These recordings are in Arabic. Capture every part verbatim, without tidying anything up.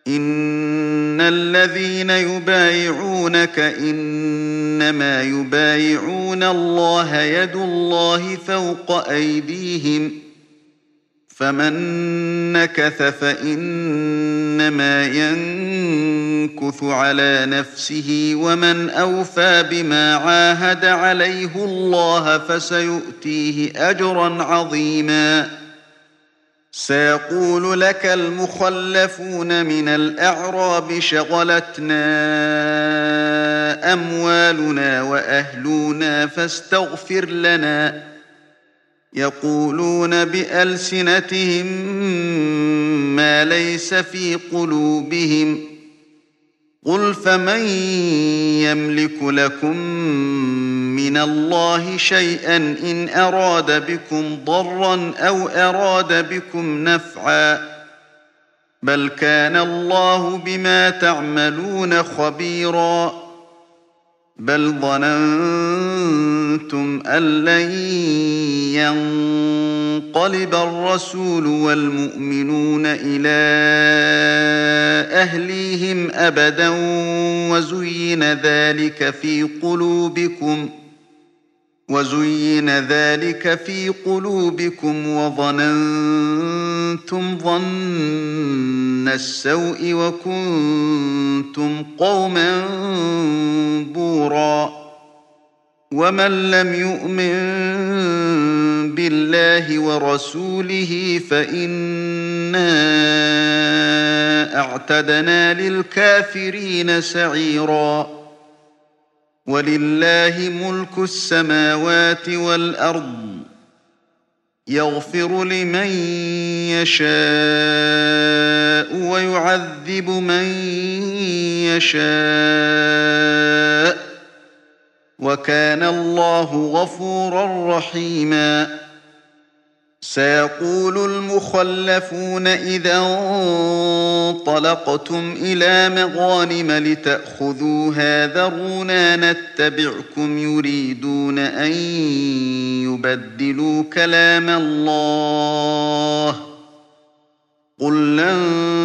إن الذين يبايعونك إنما يبايعون الله يد الله فوق أيديهم فمن نكث فإنما ينكث على نفسه ومن أوفى بما عاهد عليه الله فسيؤتيه أجرا عظيما سيقول لك المخلفون من الأعراب شغلتنا أموالنا وأهلنا فاستغفر لنا يقولون بألسنتهم ما ليس في قلوبهم قل فمن يملك لكم من الله شيئا إن أراد بكم ضرا أو أراد بكم نفعا بل كان الله بما تعملون خبيرا بل ظننتم أن لن ينقلب الرسول والمؤمنون إلى أهليهم أبدا وزين ذلك في قلوبكم وزين ذلك في قلوبكم وظننتم ظن السوء وكنتم قوما بورا ومن لم يؤمن بالله ورسوله فإنا أعتدنا للكافرين سعيرا ولله ملك السماوات والأرض يغفر لمن يشاء ويعذب من يشاء وكان الله غفورا رحيما سيقول المخلفون إذا انطلقتم إلى مغانم لتأخذوها ذرونا نتبعكم يريدون أن يبدلوا كلام الله قل لن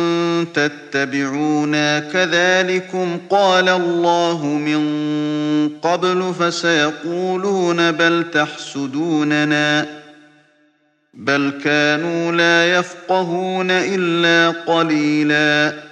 تتبعونا كذلكم قال الله من قبل فسيقولون بل تحسدوننا بل كانوا لا يفقهون إلا قليلا